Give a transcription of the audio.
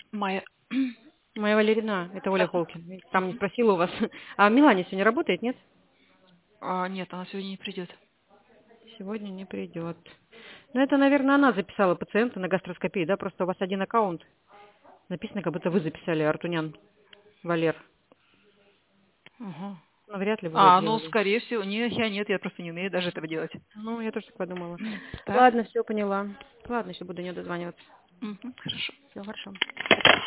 Майя. Моя Валерина, это Оля Здравствуйте. Холкин. Там не спросила у вас. А Милане сегодня работает, нет? Нет, она сегодня не придет. Сегодня не придет. Ну, это, наверное, она записала пациента на гастроскопию, да? Просто у вас один аккаунт. Написано, как будто вы записали Артунян, Валер. Угу. Ну, вряд ли вы это Ну, делали. скорее всего, нет, я просто не умею даже этого делать. Ну, я тоже так подумала. Да? Ладно, все поняла. Ладно, еще буду до нее дозваниваться. Хорошо. Все хорошо.